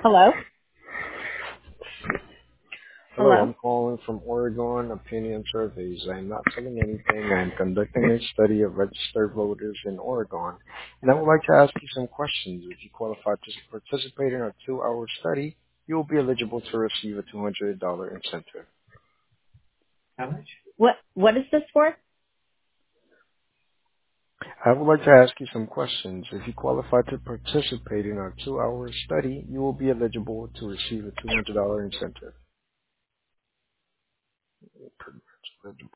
Hello? Hello, Hello? I'm calling from Oregon Opinion Surveys. I'm not selling anything. I'm conducting a study of registered voters in Oregon, and I would like to ask you some questions. If you qualify to participate in a 2-hour study, you will be eligible to receive a $200 incentive. What is this for? I would like to ask you some questions. If you qualify to participate in our 2-hour study, you will be eligible to receive a $200 incentive. Pretty much eligible.